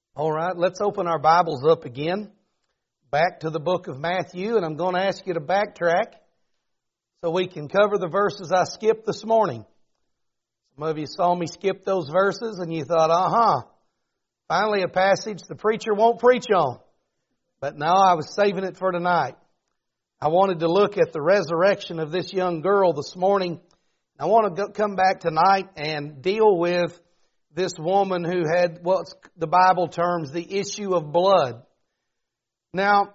All right, let's open our Bibles up again, back to the book of Matthew, and I'm going to ask you to backtrack so we can cover the verses I skipped this morning. Some of you saw me skip those verses and you thought, finally a passage the preacher won't preach on. But no, I was saving it for tonight. I wanted to look at the resurrection of this young girl this morning. I want to come back tonight and deal with this woman who had what the Bible terms the issue of blood. Now,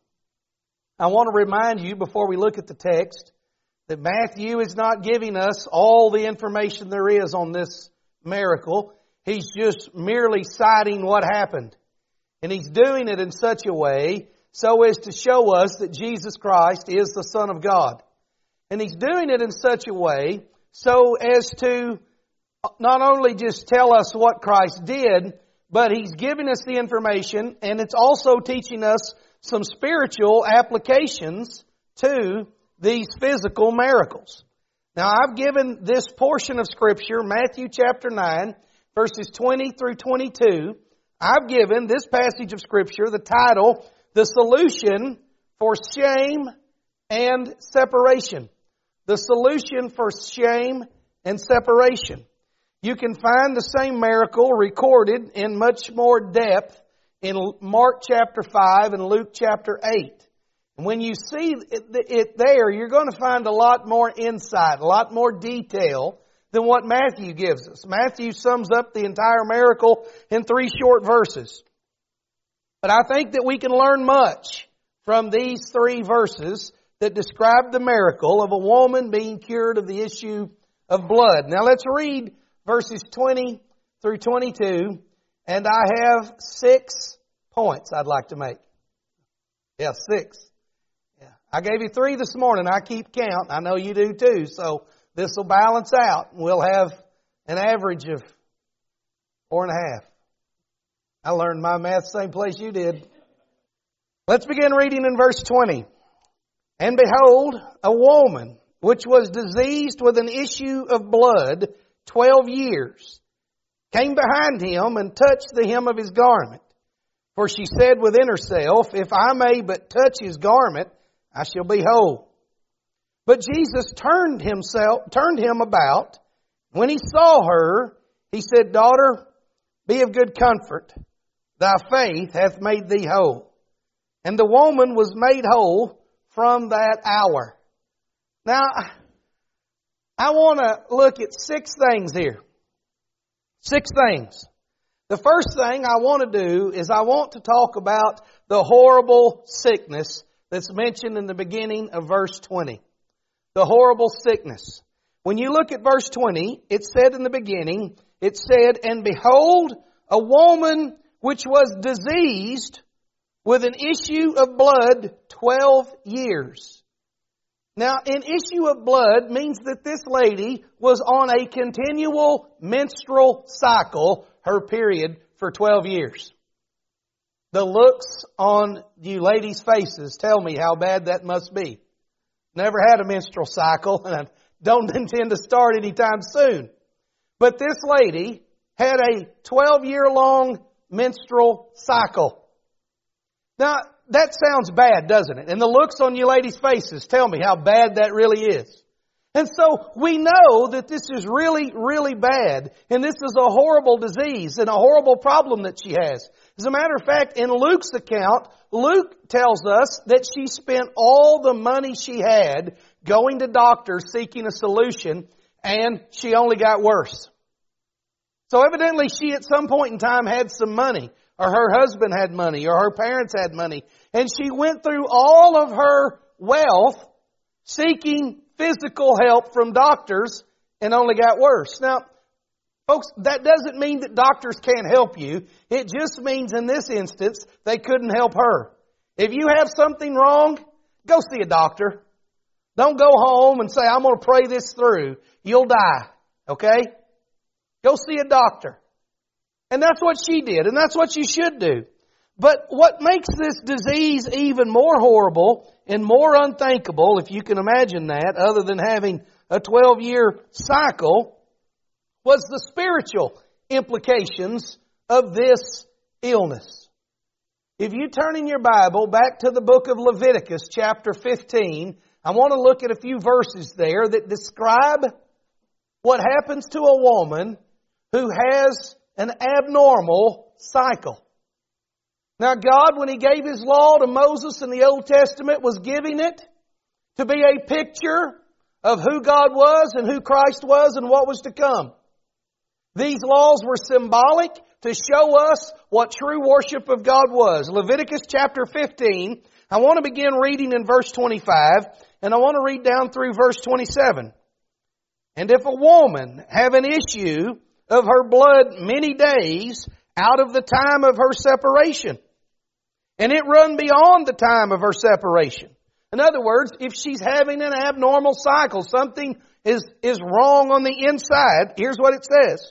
I want to remind you before we look at the text that Matthew is not giving us all the information there is on this miracle. He's just merely citing what happened. And he's doing it in such a way so as to show us that Jesus Christ is the Son of God. And he's doing it in such a way so as to not only just tell us what Christ did, but he's giving us the information, and it's also teaching us some spiritual applications to these physical miracles. Now, I've given this portion of Scripture, Matthew chapter 9, verses 20 through 22. I've given this passage of Scripture the title, The Solution for Shame and Separation. The Solution for Shame and Separation. You can find the same miracle recorded in much more depth in Mark chapter 5 and Luke chapter 8. And when you see it there, you're going to find a lot more insight, a lot more detail than what Matthew gives us. Matthew sums up the entire miracle in 3 short verses. But I think that we can learn much from these 3 verses that describe the miracle of a woman being cured of the issue of blood. Now let's read verses 20 through 22, and I have 6 points I'd like to make. Yeah, 6. Yeah. I gave you 3 this morning. I keep count. I know you do too, so this will balance out. We'll have an average of 4.5. I learned my math same place you did. Let's begin reading in verse 20. And behold, a woman which was diseased with an issue of blood 12 years, came behind him and touched the hem of his garment. For she said within herself, if I may but touch his garment, I shall be whole. But Jesus turned him about. When he saw her, he said, Daughter, be of good comfort. Thy faith hath made thee whole. And the woman was made whole from that hour. Now, I want to look at 6 things here. 6 things. The first thing I want to do is I want to talk about the horrible sickness that's mentioned in the beginning of verse 20. The horrible sickness. When you look at verse 20, it said in the beginning, it said, And behold, a woman which was diseased with an issue of blood 12 years. Now, an issue of blood means that this lady was on a continual menstrual cycle, her period, for 12 years. The looks on you ladies' faces tell me how bad that must be. Never had a menstrual cycle, and I don't intend to start anytime soon. But this lady had a 12-year-long menstrual cycle. Now, that sounds bad, doesn't it? And the looks on you ladies' faces tell me how bad that really is. And so we know that this is really, really bad. And this is a horrible disease and a horrible problem that she has. As a matter of fact, in Luke's account, Luke tells us that she spent all the money she had going to doctors seeking a solution, and she only got worse. So evidently she at some point in time had some money, or her husband had money, or her parents had money. And she went through all of her wealth seeking physical help from doctors and only got worse. Now, folks, that doesn't mean that doctors can't help you. It just means in this instance, they couldn't help her. If you have something wrong, go see a doctor. Don't go home and say, I'm going to pray this through. You'll die. Okay? Go see a doctor. And that's what she did, and that's what you should do. But what makes this disease even more horrible and more unthinkable, if you can imagine that, other than having a 12-year cycle, was the spiritual implications of this illness. If you turn in your Bible back to the book of Leviticus, chapter 15, I want to look at a few verses there that describe what happens to a woman who has an abnormal cycle. Now God, when He gave His law to Moses in the Old Testament, was giving it to be a picture of who God was and who Christ was and what was to come. These laws were symbolic to show us what true worship of God was. Leviticus chapter 15, I want to begin reading in verse 25, and I want to read down through verse 27. And if a woman have an issue of her blood many days out of the time of her separation, and it run beyond the time of her separation. In other words, if she's having an abnormal cycle, something is wrong on the inside, here's what it says.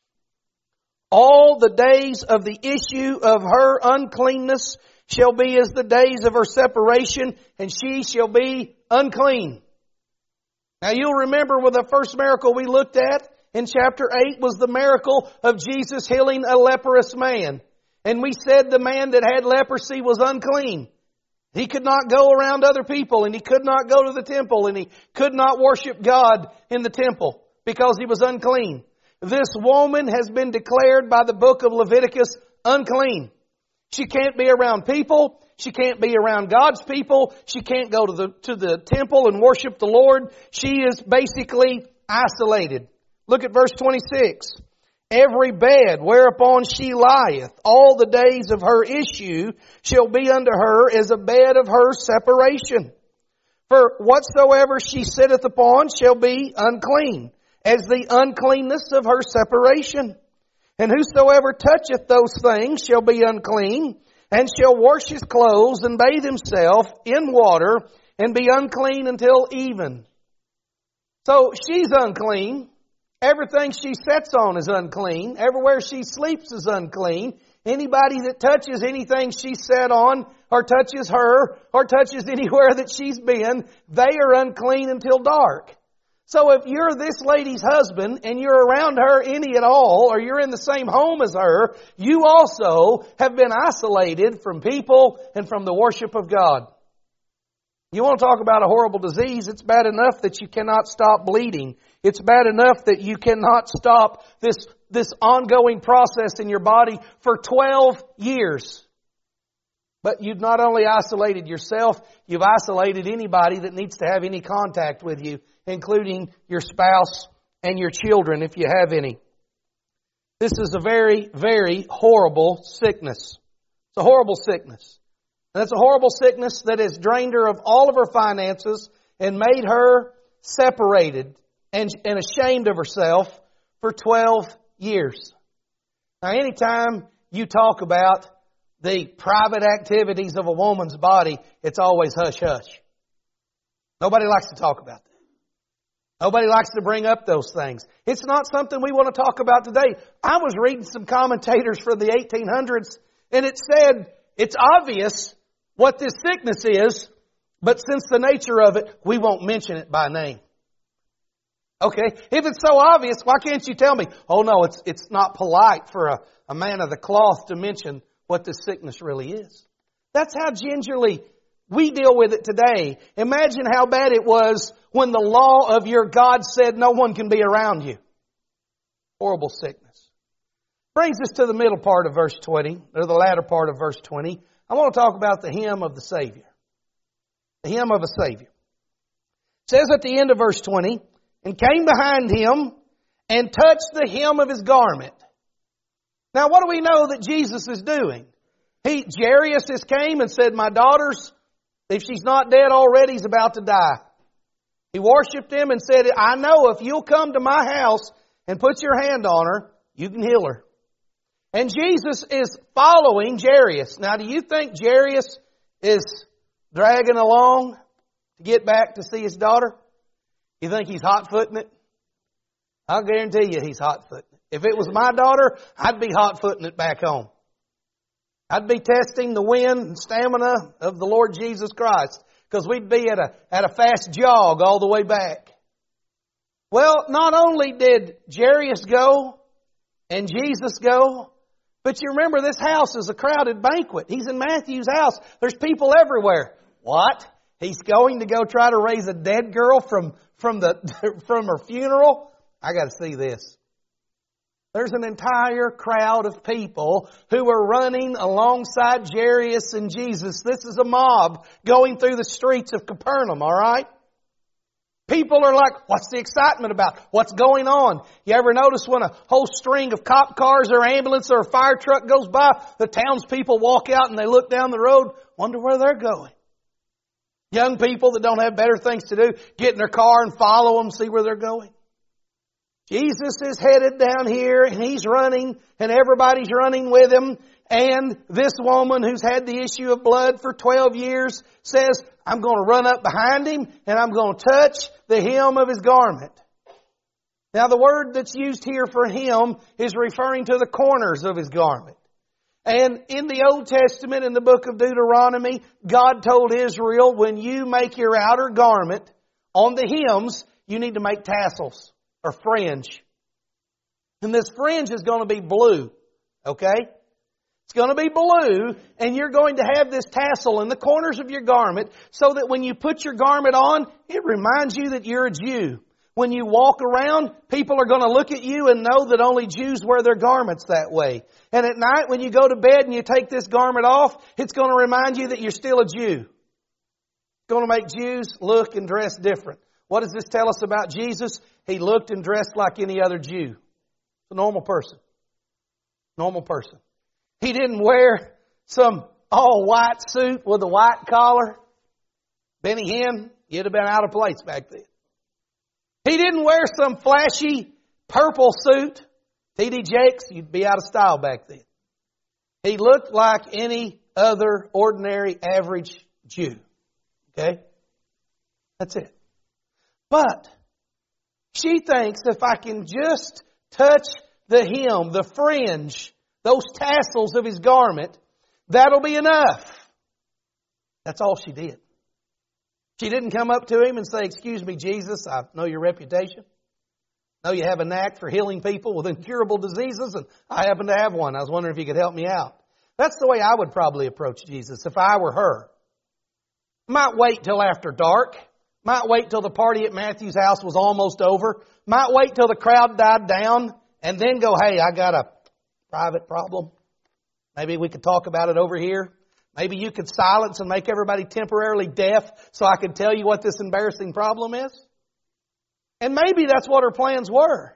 All the days of the issue of her uncleanness shall be as the days of her separation, and she shall be unclean. Now you'll remember with the first miracle we looked at in chapter 8 was the miracle of Jesus healing a leprous man. And we said the man that had leprosy was unclean. He could not go around other people, and he could not go to the temple, and he could not worship God in the temple because he was unclean. This woman has been declared by the book of Leviticus unclean. She can't be around people. She can't be around God's people. She can't go to the temple and worship the Lord. She is basically isolated. Look at verse 26. Every bed whereupon she lieth, all the days of her issue shall be unto her as a bed of her separation. For whatsoever she sitteth upon shall be unclean, as the uncleanness of her separation. And whosoever toucheth those things shall be unclean, and shall wash his clothes and bathe himself in water, and be unclean until even. So she's unclean. Everything she sets on is unclean. Everywhere she sleeps is unclean. Anybody that touches anything she sat on, or touches her, or touches anywhere that she's been, they are unclean until dark. So if you're this lady's husband and you're around her any at all, or you're in the same home as her, you also have been isolated from people and from the worship of God. You want to talk about a horrible disease? It's bad enough that you cannot stop bleeding. It's bad enough that you cannot stop this ongoing process in your body for 12 years. But you've not only isolated yourself, you've isolated anybody that needs to have any contact with you, including your spouse and your children, if you have any. This is a very, very horrible sickness. It's a horrible sickness. And it's a horrible sickness that has drained her of all of her finances and made her separated and ashamed of herself for 12 years. Now, anytime you talk about the private activities of a woman's body, it's always hush-hush. Nobody likes to talk about that. Nobody likes to bring up those things. It's not something we want to talk about today. I was reading some commentators for the 1800s, and it said it's obvious what this sickness is, but since the nature of it, we won't mention it by name. Okay? If it's so obvious, why can't you tell me, oh no, it's not polite for a man of the cloth to mention what this sickness really is. That's how gingerly we deal with it today. Imagine how bad it was when the law of your God said no one can be around you. Horrible sickness. Brings us to the middle part of verse 20, or the latter part of verse 20. I want to talk about the hymn of the Savior. The hymn of a Savior. It says at the end of verse 20, and came behind him and touched the hem of his garment. Now what do we know that Jesus is doing? Jairus has came and said, my daughter's, if she's not dead already, is about to die. He worshipped him and said, I know if you'll come to my house and put your hand on her, you can heal her. And Jesus is following Jairus. Now, do you think Jairus is dragging along to get back to see his daughter? You think he's hot-footing it? I'll guarantee you he's hot-footing it. If it was my daughter, I'd be hot-footing it back home. I'd be testing the wind and stamina of the Lord Jesus Christ, because we'd be at a fast jog all the way back. Well, not only did Jairus go and Jesus go, But you remember, this house is a crowded banquet. He's in Matthew's house. There's people everywhere. What? He's going to go try to raise a dead girl from her funeral? I got to see this. There's an entire crowd of people who are running alongside Jairus and Jesus. This is a mob going through the streets of Capernaum, all right? People are like, what's the excitement about? What's going on? You ever notice when a whole string of cop cars or ambulance or a fire truck goes by, the townspeople walk out and they look down the road, wonder where they're going. Young people that don't have better things to do, get in their car and follow them, see where they're going. Jesus is headed down here and He's running and everybody's running with Him. And this woman who's had the issue of blood for 12 years says, I'm going to run up behind Him and I'm going to touch the hem of His garment. Now the word that's used here for hem is referring to the corners of His garment. And in the Old Testament, in the book of Deuteronomy, God told Israel, when you make your outer garment, on the hems, you need to make tassels or fringe. And this fringe is going to be blue. Okay? It's going to be blue, and you're going to have this tassel in the corners of your garment so that when you put your garment on, it reminds you that you're a Jew. When you walk around, people are going to look at you and know that only Jews wear their garments that way. And at night, when you go to bed and you take this garment off, it's going to remind you that you're still a Jew. It's going to make Jews look and dress different. What does this tell us about Jesus? He looked and dressed like any other Jew. A normal person. Normal person. He didn't wear some all-white suit with a white collar. Benny Hinn, you'd have been out of place back then. He didn't wear some flashy purple suit. T.D. Jakes, you'd be out of style back then. He looked like any other ordinary, average Jew. Okay? That's it. But she thinks if I can just touch the hem, the fringe, those tassels of His garment, that'll be enough. That's all she did. She didn't come up to Him and say, excuse me, Jesus, I know your reputation. I know you have a knack for healing people with incurable diseases, and I happen to have one. I was wondering if you could help me out. That's the way I would probably approach Jesus if I were her. Might wait till after dark. Might wait till the party at Matthew's house was almost over. Might wait till the crowd died down and then go, hey, I got a private problem. Maybe we could talk about it over here. Maybe you could silence and make everybody temporarily deaf so I could tell you what this embarrassing problem is. And maybe that's what her plans were.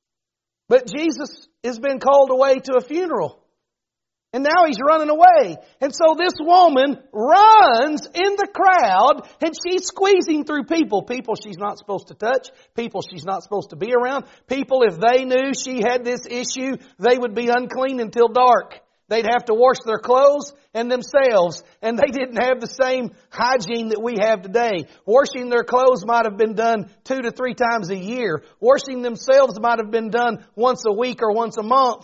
But Jesus has been called away to a funeral. And now He's running away. And so this woman runs in the crowd and she's squeezing through people. People she's not supposed to touch. People she's not supposed to be around. People, if they knew she had this issue, they would be unclean until dark. They'd have to wash their clothes and themselves. And they didn't have the same hygiene that we have today. Washing their clothes might have been done 2 to 3 times a year. Washing themselves might have been done once a week or once a month.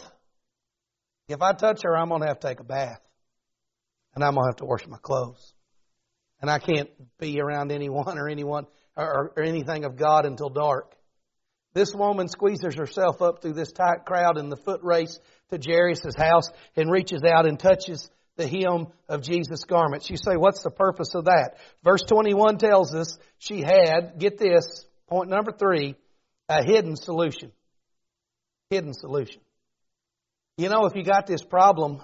If I touch her, I'm going to have to take a bath. And I'm going to have to wash my clothes. And I can't be around anyone or anything of God until dark. This woman squeezes herself up through this tight crowd in the foot race to Jairus' house and reaches out and touches the hem of Jesus' garments. You say, what's the purpose of that? Verse 21 tells us she had, get this, point number 3, a hidden solution. Hidden solution. You know, if you got this problem,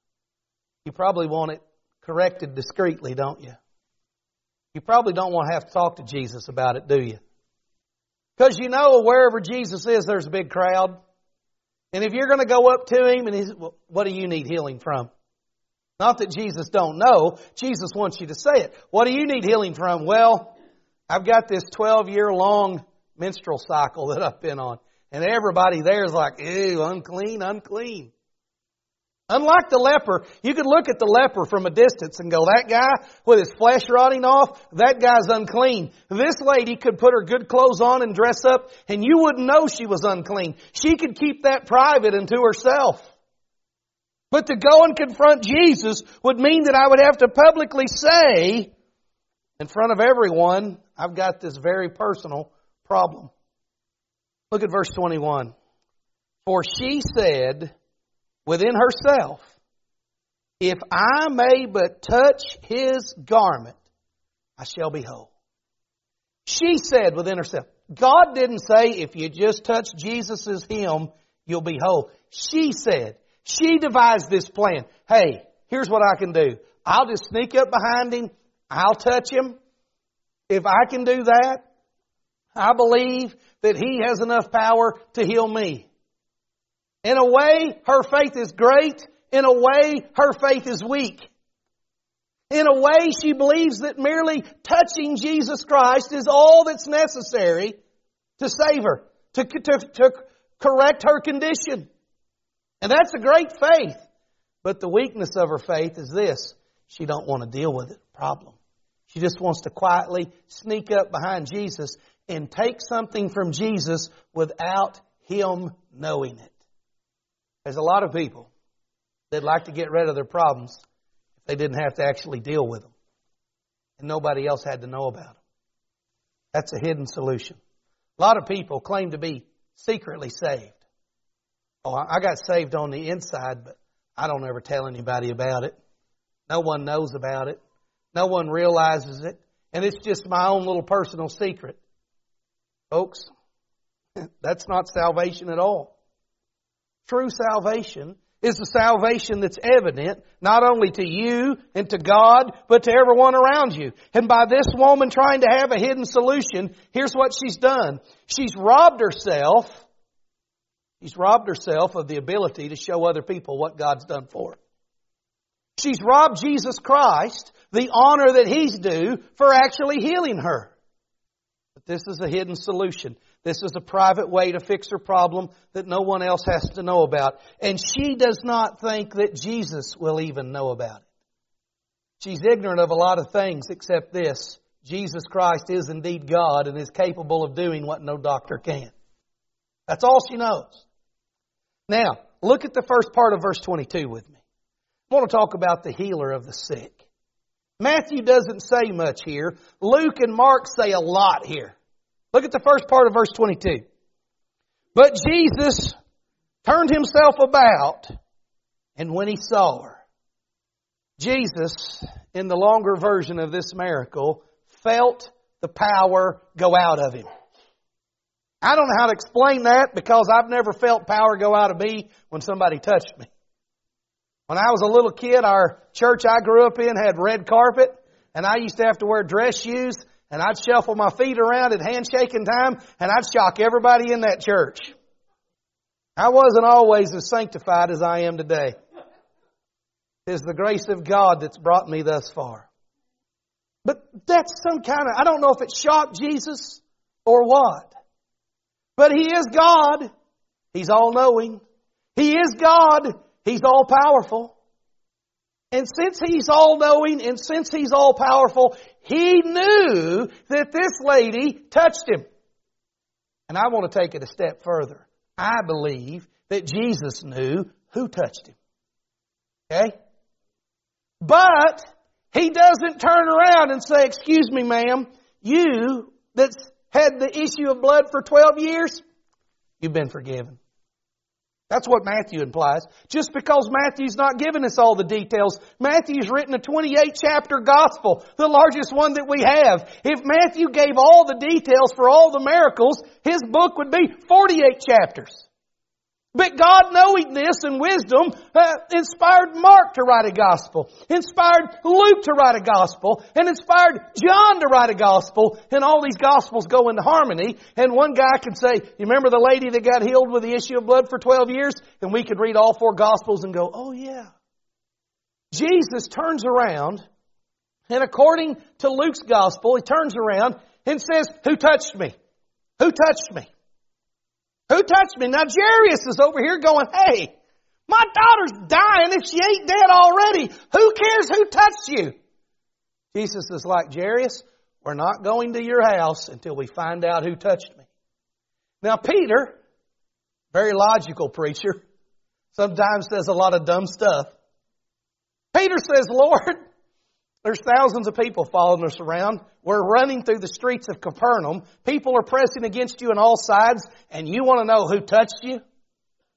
you probably want it corrected discreetly, don't you? You probably don't want to have to talk to Jesus about it, do you? Because you know, wherever Jesus is, there's a big crowd. And if you're going to go up to Him and He's, well, what do you need healing from? Not that Jesus don't know. Jesus wants you to say it. What do you need healing from? Well, I've got this 12-year-long menstrual cycle that I've been on. And everybody there is like, ew, unclean, unclean. Unlike the leper, you could look at the leper from a distance and go, that guy with his flesh rotting off, that guy's unclean. This lady could put her good clothes on and dress up and you wouldn't know she was unclean. She could keep that private unto herself. But to go and confront Jesus would mean that I would have to publicly say in front of everyone, I've got this very personal problem. Look at verse 21. For she said, within herself, if I may but touch His garment, I shall be whole. She said within herself. God didn't say if you just touch Jesus' hem, you'll be whole. She said. She devised this plan. Hey, here's what I can do. I'll just sneak up behind Him. I'll touch Him. If I can do that, I believe that He has enough power to heal me. In a way, her faith is great. In a way, her faith is weak. In a way, she believes that merely touching Jesus Christ is all that's necessary to save her, to correct her condition. And that's a great faith. But the weakness of her faith is this. She don't want to deal with the problem. She just wants to quietly sneak up behind Jesus and take something from Jesus without Him knowing it. There's a lot of people that like to get rid of their problems if they didn't have to actually deal with them. And nobody else had to know about them. That's a hidden solution. A lot of people claim to be secretly saved. Oh, I got saved on the inside, but I don't ever tell anybody about it. No one knows about it. No one realizes it. And it's just my own little personal secret. Folks, that's not salvation at all. True salvation is the salvation that's evident not only to you and to God, but to everyone around you. And by this woman trying to have a hidden solution, here's what she's done. She's robbed herself of the ability to show other people what God's done for her. She's robbed Jesus Christ the honor that He's due for actually healing her. But this is a hidden solution. This is a private way to fix her problem that no one else has to know about. And she does not think that Jesus will even know about it. She's ignorant of a lot of things except this. Jesus Christ is indeed God and is capable of doing what no doctor can. That's all she knows. Now, look at the first part of verse 22 with me. I want to talk about the healer of the sick. Matthew doesn't say much here. Luke and Mark say a lot here. Look at the first part of verse 22. But Jesus turned Himself about, and when He saw her, Jesus, in the longer version of this miracle, felt the power go out of Him. I don't know how to explain that because I've never felt power go out of me when somebody touched me. When I was a little kid, our church I grew up in had red carpet, and I used to have to wear dress shoes, and I'd shuffle my feet around at handshaking time, and I'd shock everybody in that church. I wasn't always as sanctified as I am today. It's the grace of God that's brought me thus far. But that's some kind of, I don't know if it shocked Jesus or what. But He is God. He's all-knowing. He is God. He's all-powerful. And since He's all-knowing and since He's all-powerful, He knew that this lady touched Him. And I want to take it a step further. I believe that Jesus knew who touched Him. Okay? But He doesn't turn around and say, "Excuse me, ma'am, you that's had the issue of blood for 12 years, you've been forgiven." That's what Matthew implies. Just because Matthew's not giving us all the details, Matthew's written a 28-chapter gospel, the largest one that we have. If Matthew gave all the details for all the miracles, his book would be 48 chapters. But God, knowing this and wisdom, inspired Mark to write a gospel, inspired Luke to write a gospel, and inspired John to write a gospel. And all these gospels go into harmony. And one guy can say, "You remember the lady that got healed with the issue of blood for 12 years? And we could read all 4 gospels and go, "Oh yeah." Jesus turns around, and according to Luke's gospel, He turns around and says, "Who touched me? Who touched me? Who touched me?" Now Jairus is over here going, "Hey, my daughter's dying if she ain't dead already. Who cares who touched you?" Jesus is like, "Jairus, we're not going to your house until we find out who touched me." Now Peter, very logical preacher, sometimes says a lot of dumb stuff. Peter says, "Lord, there's thousands of people following us around. We're running through the streets of Capernaum. People are pressing against you on all sides, and you want to know who touched you?"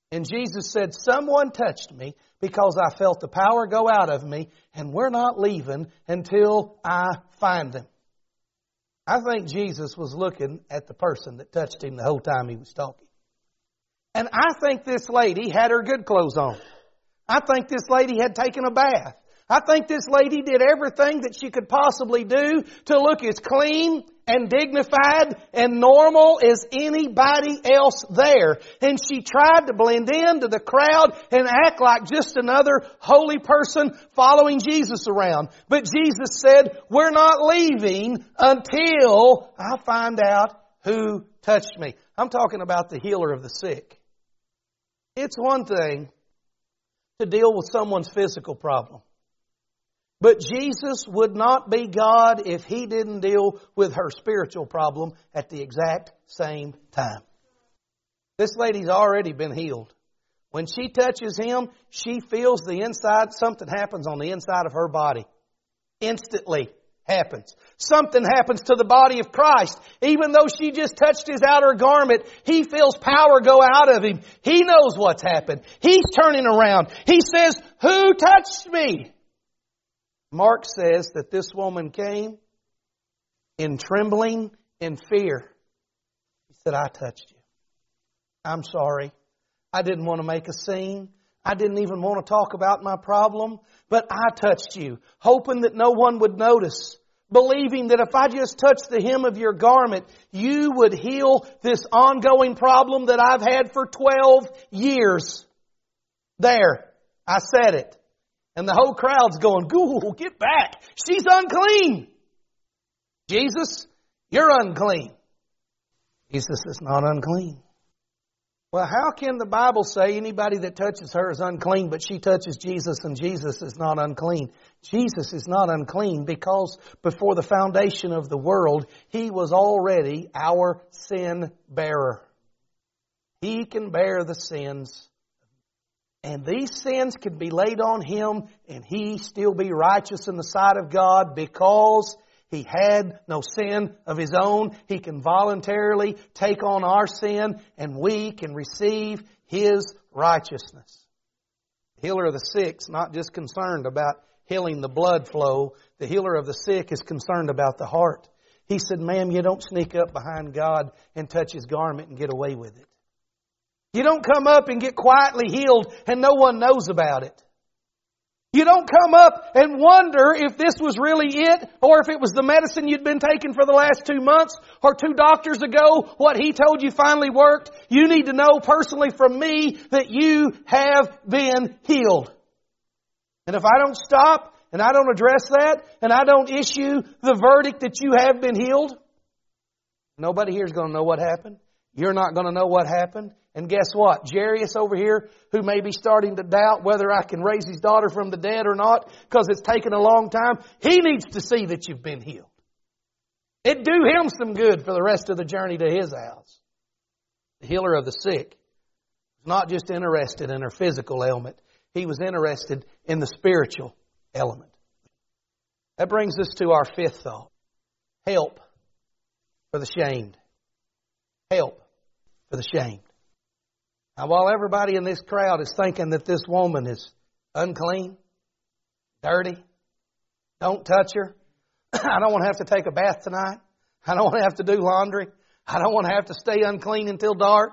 And Jesus said, someone touched me because I felt the power go out of me, and we're not leaving until I find them. I think Jesus was looking at the person that touched him the whole time he was talking. And I think this lady had her good clothes on. I think this lady had taken a bath. I think this lady did everything that she could possibly do to look as clean and dignified and normal as anybody else there. And she tried to blend into the crowd and act like just another holy person following Jesus around. But Jesus said, we're not leaving until I find out who touched me. I'm talking about the healer of the sick. It's one thing to deal with someone's physical problem. But Jesus would not be God if He didn't deal with her spiritual problem at the exact same time. This lady's already been healed. When she touches Him, she feels the inside, something happens on the inside of her body. Instantly happens. Something happens to the body of Christ. Even though she just touched His outer garment, He feels power go out of Him. He knows what's happened. He's turning around. He says, who touched me? Mark says that this woman came in trembling and fear. He said, I touched you. I'm sorry. I didn't want to make a scene. I didn't even want to talk about my problem. But I touched you, hoping that no one would notice. Believing that if I just touched the hem of your garment, you would heal this ongoing problem that I've had for 12 years. There, I said it. And the whole crowd's going, "Goo, get back. She's unclean." Jesus, you're unclean. Jesus is not unclean. Well, how can the Bible say anybody that touches her is unclean, but she touches Jesus and Jesus is not unclean? Jesus is not unclean because before the foundation of the world, He was already our sin bearer. He can bear the sins. And these sins can be laid on Him and He still be righteous in the sight of God because He had no sin of His own. He can voluntarily take on our sin and we can receive His righteousness. The healer of the sick is not just concerned about healing the blood flow. The healer of the sick is concerned about the heart. He said, ma'am, you don't sneak up behind God and touch His garment and get away with it. You don't come up and get quietly healed and no one knows about it. You don't come up and wonder if this was really it or if it was the medicine you'd been taking for the last 2 months or 2 doctors ago, what he told you finally worked. You need to know personally from me that you have been healed. And if I don't stop and I don't address that and I don't issue the verdict that you have been healed, nobody here is going to know what happened. You're not going to know what happened. And guess what? Jairus over here, who may be starting to doubt whether I can raise his daughter from the dead or not because it's taken a long time, he needs to see that you've been healed. It'd do him some good for the rest of the journey to his house. The healer of the sick was not just interested in her physical ailment. He was interested in the spiritual element. That brings us to our 5th thought. Help for the shamed. Help for the shamed. Now, while everybody in this crowd is thinking that this woman is unclean, dirty, don't touch her, I don't want to have to take a bath tonight, I don't want to have to do laundry, I don't want to have to stay unclean until dark,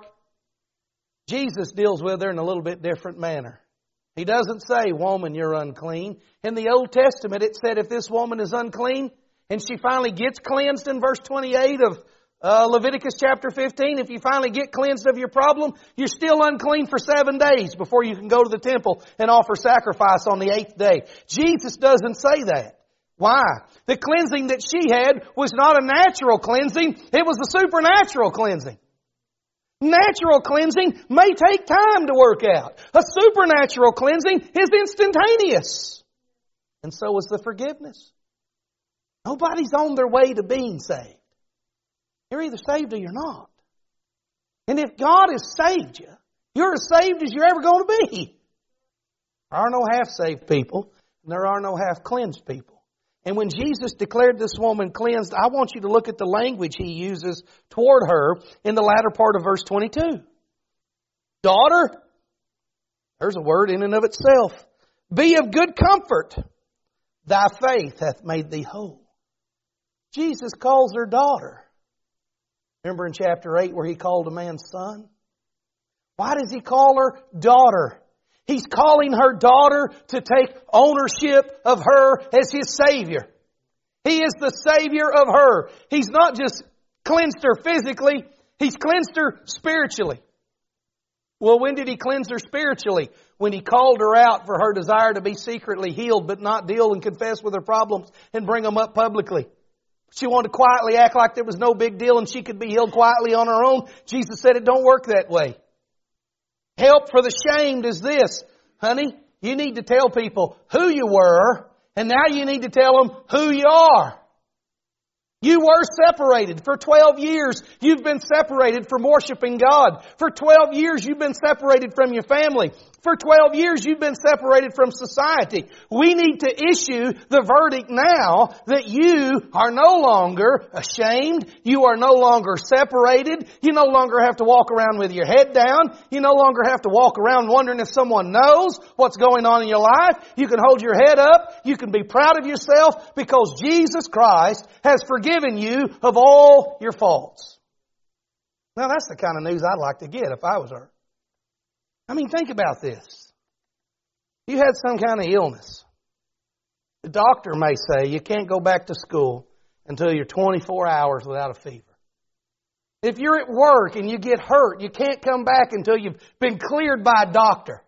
Jesus deals with her in a little bit different manner. He doesn't say, woman, you're unclean. In the Old Testament, it said if this woman is unclean and she finally gets cleansed in verse 28 of Leviticus chapter 15, if you finally get cleansed of your problem, you're still unclean for 7 days before you can go to the temple and offer sacrifice on the 8th day. Jesus doesn't say that. Why? The cleansing that she had was not a natural cleansing. It was a supernatural cleansing. Natural cleansing may take time to work out. A supernatural cleansing is instantaneous. And so is the forgiveness. Nobody's on their way to being saved. You're either saved or you're not. And if God has saved you, you're as saved as you're ever going to be. There are no half-saved people, and there are no half-cleansed people. And when Jesus declared this woman cleansed, I want you to look at the language He uses toward her in the latter part of verse 22. Daughter, There's a word in and of itself. Be of good comfort. Thy faith hath made thee whole. Jesus calls her daughter. Remember in chapter 8 where He called a man son? Why does He call her daughter? He's calling her daughter to take ownership of her as His Savior. He is the Savior of her. He's not just cleansed her physically, He's cleansed her spiritually. Well, when did He cleanse her spiritually? When He called her out for her desire to be secretly healed, but not deal and confess with her problems and bring them up publicly. She wanted to quietly act like there was no big deal and she could be healed quietly on her own. Jesus said it don't work that way. Help for the shamed is this. Honey, you need to tell people who you were, and now you need to tell them who you are. You were separated. For 12 years, you've been separated from worshiping God. For 12 years, you've been separated from your family. For 12 years, you've been separated from society. We need to issue the verdict now that you are no longer ashamed. You are no longer separated. You no longer have to walk around with your head down. You no longer have to walk around wondering if someone knows what's going on in your life. You can hold your head up. You can be proud of yourself because Jesus Christ has forgiven you of all your faults. Now that's the kind of news I'd like to get if I was her. I mean, think about this. You had some kind of illness. The doctor may say you can't go back to school until you're 24 hours without a fever. If you're at work and you get hurt, you can't come back until you've been cleared by a doctor.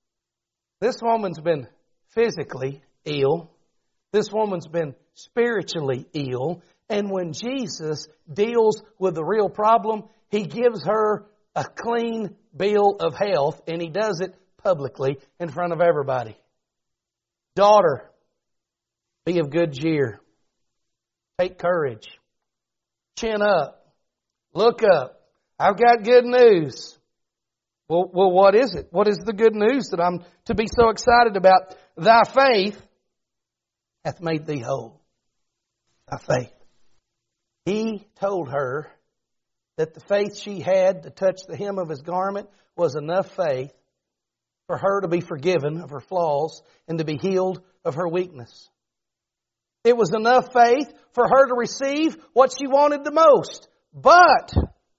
This woman's been physically ill. This woman's been spiritually ill. And when Jesus deals with the real problem, He gives her a clean bill of health, and He does it publicly in front of everybody. Daughter, be of good cheer. Take courage. Chin up. Look up. I've got good news. Well, what is it? What is the good news that I'm to be so excited about? Thy faith hath made thee whole. Thy faith. He told her that the faith she had to touch the hem of His garment was enough faith for her to be forgiven of her flaws and to be healed of her weakness. It was enough faith for her to receive what she wanted the most. But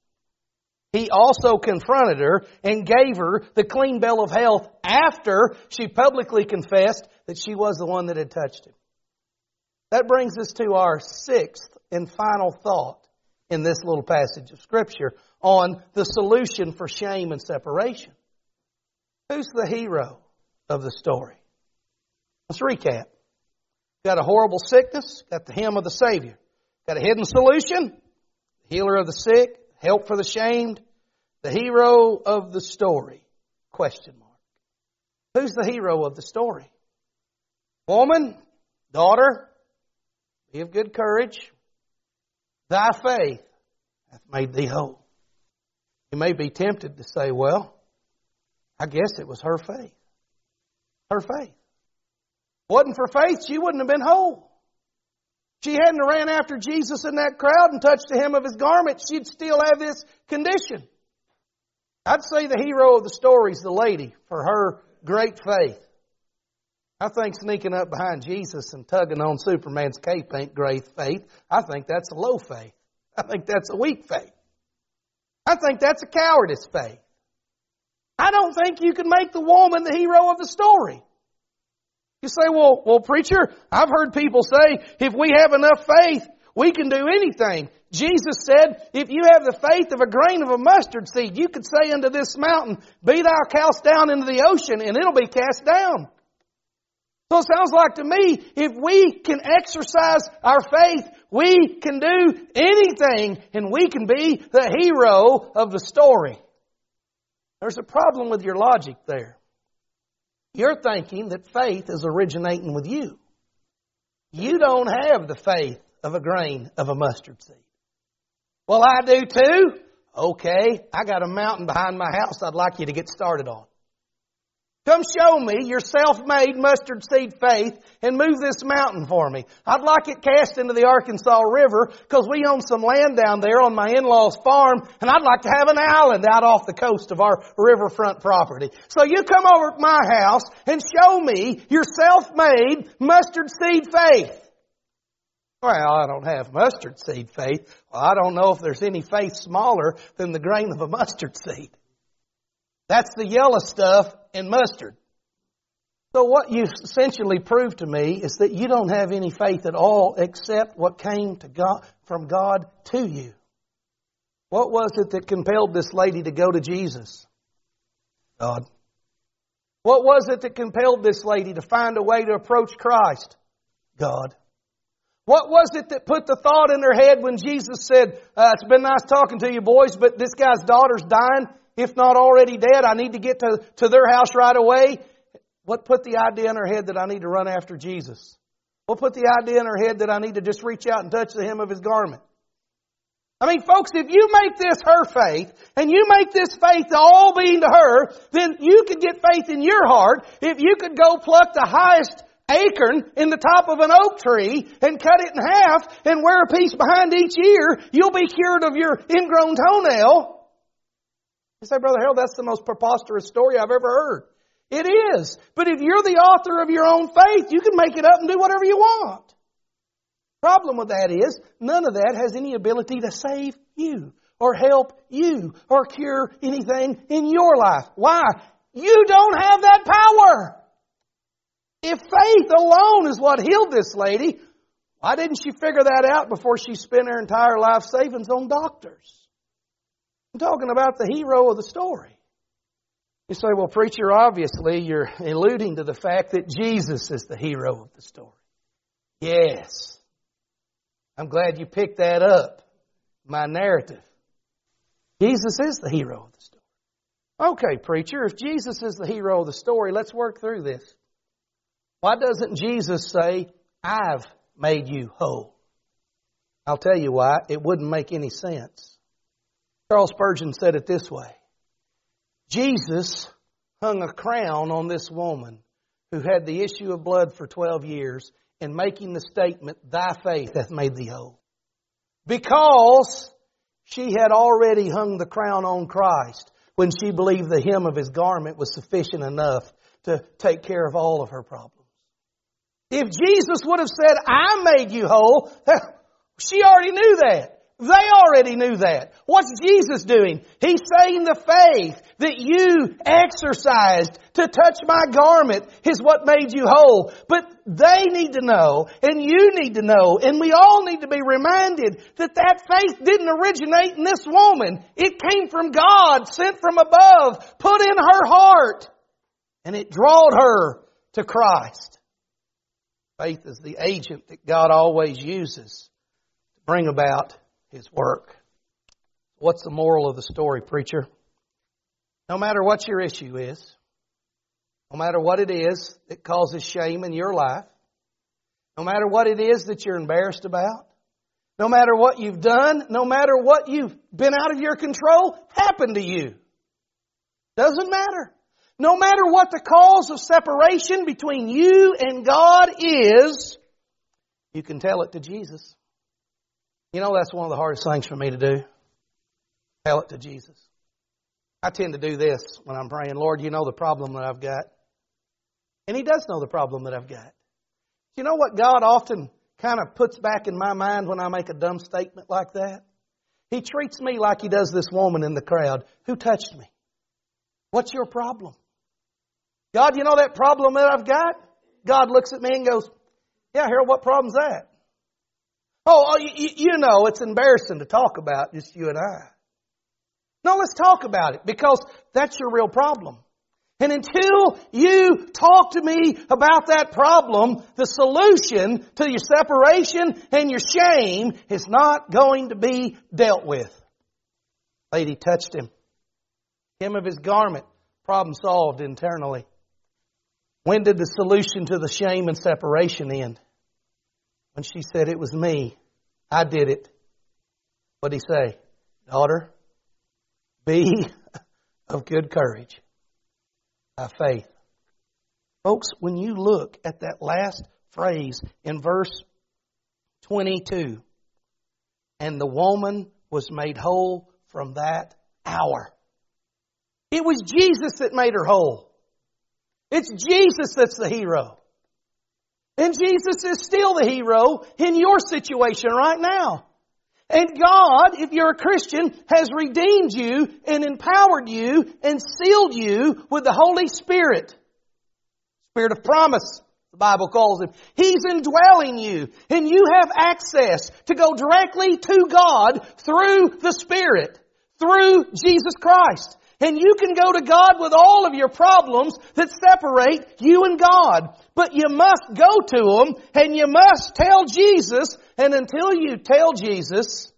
He also confronted her and gave her the clean bill of health after she publicly confessed that she was the one that had touched Him. That brings us to our sixth and final thought in this little passage of Scripture on the solution for shame and separation. Who's the hero of the story? Let's recap. Got a horrible sickness, got the hem of the Savior. Got a hidden solution, healer of the sick, help for the shamed, the hero of the story. Question mark. Who's the hero of the story? Woman, daughter, be of good courage. Thy faith hath made thee whole. You may be tempted to say, well, I guess it was her faith. Her faith. Wasn't for faith, she wouldn't have been whole. She hadn't ran after Jesus in that crowd and touched the hem of His garment, she'd still have this condition. I'd say the hero of the story is the lady for her great faith. I think sneaking up behind Jesus and tugging on Superman's cape ain't great faith. I think that's a low faith. I think that's a weak faith. I think that's a cowardice faith. I don't think you can make the woman the hero of the story. You say, well, preacher, I've heard people say, if we have enough faith, we can do anything. Jesus said, if you have the faith of a grain of a mustard seed, you could say unto this mountain, be thou cast down into the ocean, and it'll be cast down. So it sounds like to me, if we can exercise our faith, we can do anything, and we can be the hero of the story. There's a problem with your logic there. You're thinking that faith is originating with you. You don't have the faith of a grain of a mustard seed. Well, I do too. Okay, I got a mountain behind my house I'd like you to get started on. Come show me your self-made mustard seed faith and move this mountain for me. I'd like it cast into the Arkansas River because we own some land down there on my in-laws' farm, and I'd like to have an island out off the coast of our riverfront property. So you come over to my house and show me your self-made mustard seed faith. Well, I don't have mustard seed faith. Well, I don't know if there's any faith smaller than the grain of a mustard seed. That's the yellow stuff in mustard. So what you've essentially proved to me is that you don't have any faith at all except what came to God, from God to you. What was it that compelled this lady to go to Jesus? God. What was it that compelled this lady to find a way to approach Christ? God. What was it that put the thought in her head when Jesus said, it's been nice talking to you boys, but this guy's daughter's dying? If not already dead, I need to get to their house right away. What put the idea in her head that I need to run after Jesus? What put the idea in her head that I need to just reach out and touch the hem of His garment? I mean, folks, if you make this her faith, and you make this faith all being to her, then you could get faith in your heart if you could go pluck the highest acorn in the top of an oak tree and cut it in half and wear a piece behind each ear. You'll be cured of your ingrown toenail. You say, Brother Harold, that's the most preposterous story I've ever heard. It is. But if you're the author of your own faith, you can make it up and do whatever you want. Problem with that is, none of that has any ability to save you or help you or cure anything in your life. Why? You don't have that power. If faith alone is what healed this lady, why didn't she figure that out before she spent her entire life savings on doctors? I'm talking about the hero of the story. You say, well, preacher, obviously you're alluding to the fact that Jesus is the hero of the story. Yes. I'm glad you picked that up, my narrative. Jesus is the hero of the story. Okay, preacher, if Jesus is the hero of the story, let's work through this. Why doesn't Jesus say, I've made you whole? I'll tell you why. It wouldn't make any sense. Charles Spurgeon said it this way. Jesus hung a crown on this woman who had the issue of blood for 12 years and making the statement, thy faith hath made thee whole. Because she had already hung the crown on Christ when she believed the hem of His garment was sufficient enough to take care of all of her problems. If Jesus would have said, I made you whole, she already knew that. They already knew that. What's Jesus doing? He's saying the faith that you exercised to touch my garment is what made you whole. But they need to know, and you need to know, and we all need to be reminded that that faith didn't originate in this woman. It came from God, sent from above, put in her heart, and it drawed her to Christ. Faith is the agent that God always uses to bring about His work. What's the moral of the story, preacher? No matter what your issue is, no matter what it is that causes shame in your life, no matter what it is that you're embarrassed about, no matter what you've done, no matter what you've been out of your control, happened to you. Doesn't matter. No matter what the cause of separation between you and God is, you can tell it to Jesus. You know, that's one of the hardest things for me to do. Tell it to Jesus. I tend to do this when I'm praying, Lord, you know the problem that I've got. And He does know the problem that I've got. You know what God often kind of puts back in my mind when I make a dumb statement like that? He treats me like He does this woman in the crowd. Who touched me? What's your problem? God, you know that problem that I've got? God looks at me and goes, yeah, Harold, what problem's that? Oh, you know, it's embarrassing to talk about, just you and I. No, let's talk about it, because that's your real problem. And until you talk to me about that problem, the solution to your separation and your shame is not going to be dealt with. Lady touched him. Hem of his garment. Problem solved internally. When did the solution to the shame and separation end? When she said, it was me. I did it. What did He say? Daughter, be of good courage. By faith, Folks, when you look at that last phrase in verse 22, and the woman was made whole from that hour. It was Jesus that made her whole. It's Jesus that's the hero. And Jesus is still the hero in your situation right now. And God, if you're a Christian, has redeemed you and empowered you and sealed you with the Holy Spirit. Spirit of promise, the Bible calls Him. He's indwelling you, and you have access to go directly to God through the Spirit, through Jesus Christ. And you can go to God with all of your problems that separate you and God. But you must go to Him, and you must tell Jesus, and until you tell Jesus,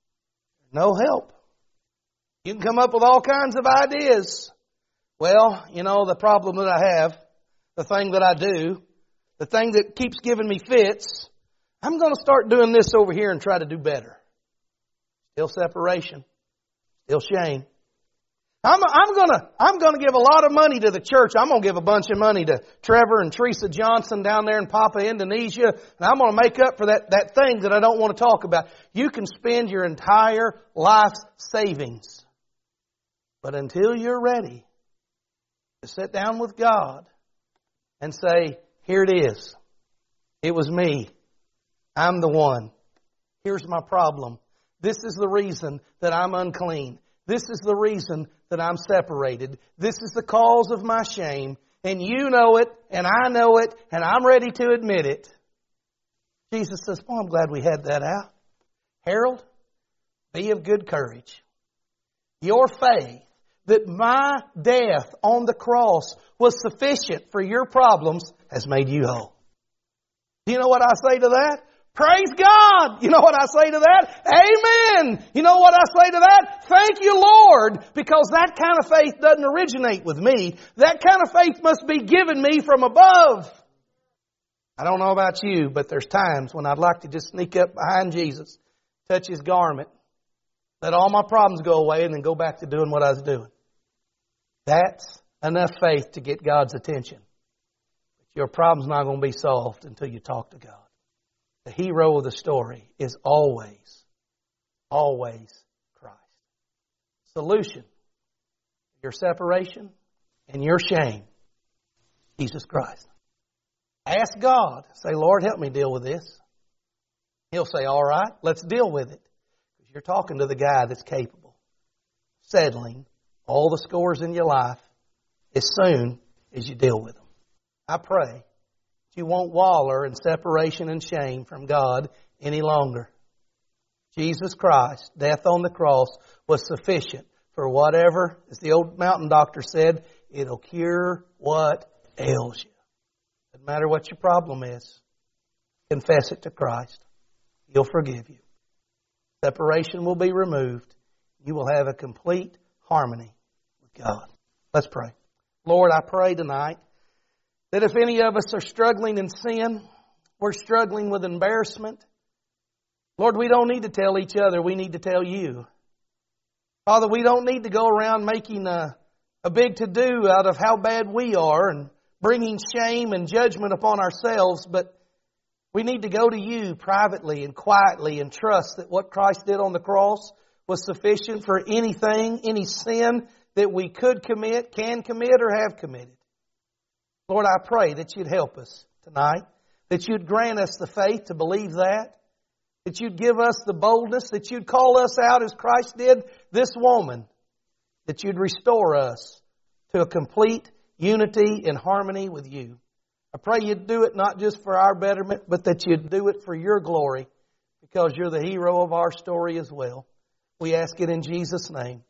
no help. You can come up with all kinds of ideas. Well, the problem that I have, the thing that I do, the thing that keeps giving me fits, I'm going to start doing this over here and try to do better. Still separation. Still shame. I'm going to give a lot of money to the church. I'm going to give a bunch of money to Trevor and Teresa Johnson down there in Papua, Indonesia. And I'm going to make up for that thing that I don't want to talk about. You can spend your entire life's savings. But until you're ready to sit down with God and say, here it is. It was me. I'm the one. Here's my problem. This is the reason that I'm unclean. This is the reason that I'm separated. This is the cause of my shame. And you know it, and I know it, and I'm ready to admit it. Jesus says, well, I'm glad we had that out. Harold, be of good courage. Your faith that my death on the cross was sufficient for your problems has made you whole. Do you know what I say to that? Praise God! You know what I say to that? Amen! You know what I say to that? Thank you, Lord! Because that kind of faith doesn't originate with me. That kind of faith must be given me from above. I don't know about you, but there's times when I'd like to just sneak up behind Jesus, touch His garment, let all my problems go away, and then go back to doing what I was doing. That's enough faith to get God's attention. But your problem's not going to be solved until you talk to God. The hero of the story is always Christ. Solution, your separation and your shame, Jesus Christ. Ask God. Say, Lord, help me deal with this. He'll say, all right, let's deal with it. Because you're talking to the guy that's capable of settling all the scores in your life as soon as you deal with them. I pray that you won't waller in separation and shame from God any longer. Jesus Christ, death on the cross, was sufficient for whatever, as the old mountain doctor said, it'll cure what ails you. Doesn't matter what your problem is. Confess it to Christ. He'll forgive you. Separation will be removed. You will have a complete harmony with God. Let's pray. Lord, I pray tonight that if any of us are struggling in sin, we're struggling with embarrassment, Lord, we don't need to tell each other. We need to tell you. Father, we don't need to go around making a big to-do out of how bad we are and bringing shame and judgment upon ourselves, but we need to go to you privately and quietly and trust that what Christ did on the cross was sufficient for anything, any sin that we could commit, can commit, or have committed. Lord, I pray that you'd help us tonight, that you'd grant us the faith to believe that you'd give us the boldness, that you'd call us out as Christ did this woman, that you'd restore us to a complete unity and harmony with you. I pray you'd do it not just for our betterment, but that you'd do it for your glory, because you're the hero of our story as well. We ask it in Jesus' name.